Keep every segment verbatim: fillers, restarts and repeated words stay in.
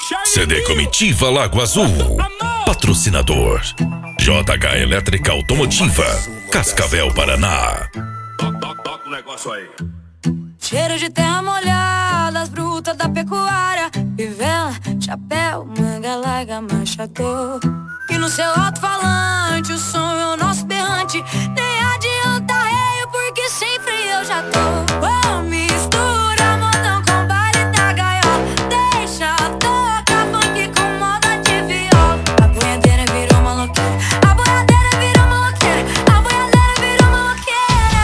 C D Comitiva Lago Azul. Patrocinador J H Elétrica Automotiva, Cascavel, Paraná. Toca o negócio aí. Cheiro de terra molhada, as brutas da pecuária, fivela, chapéu, manga larga, machador. E no seu alto-falante, o som é o nosso berrante. Nem adianta reio, porque sem freio eu já tô. Oh, mistura modão com baile da gaiola. Deixa tocar funk com moda de viola. A boiadeira virou maloqueira, a boiadeira virou maloqueira, a boiadeira virou maloqueira.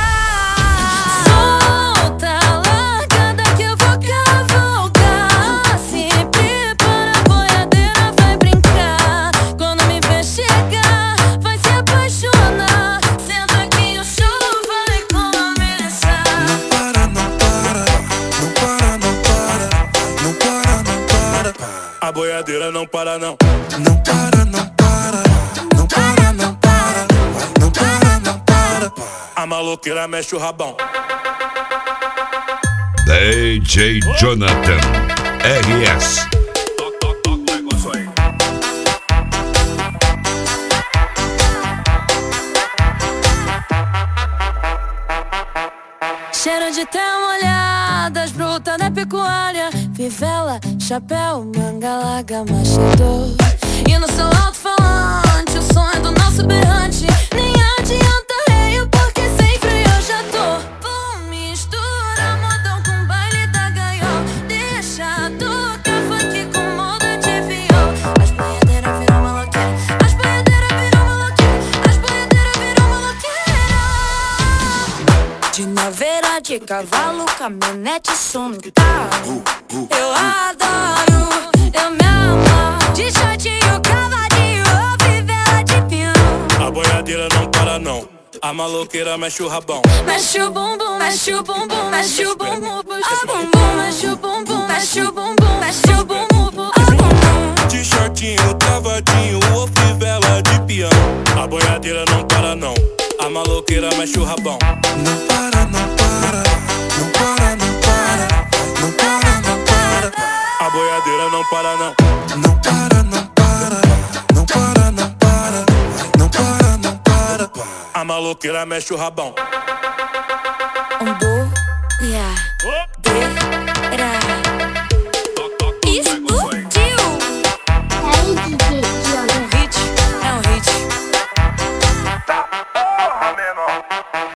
Solta, largada que eu vou cavalgar. Se prepara, a boiadeira vai brincar. Quando me ver chegar, vai se apaixonar. Senta que o show vai começar. Não para, não para, não para, não para, não para, não para. A boiadeira não para não. Não para, não para, não para, não para, não para, não para. A maloqueira mexe o rabão. D J Jonathan R S. Toca, toca, toca o negócio aí. Cheiro de terra molhada, as brutas da pecuária, fivela, chapéu, manga larga, machador. E no seu alto-falante, o som é do nosso berrante. Nem adianta reio, porque sem freio eu já tô. Pum, mistura modão com baile da gaiola. Deixa tocar funk com moda de viola. As boiadeiras viram maloqueira, as boiadeiras viram maloqueira, as boiadeiras viram maloqueira. De naveira, de cavalo, caminhonete, som no carro. Eu adoro, eu me amo. De shortinho, cavadinho, ou fivela de peão. A boiadeira não para não. A maloqueira mexe o rabão. Mexe o bumbum, mexe o bumbum, mexe o bumbum, puxa o bumbum, mexe o bumbum, mexe o bumbum, mexe o bumbum, puxa o bumbum. De shortinho, travadinho, ou fivela de peão. A boiadeira não para não. A maloqueira mexe o rabão. Não para, não para, não para, não para, não para, não para. A boiadeira não para não. Não para, não para, não para, não para, não para, não para. A maloqueira mexe o rabão.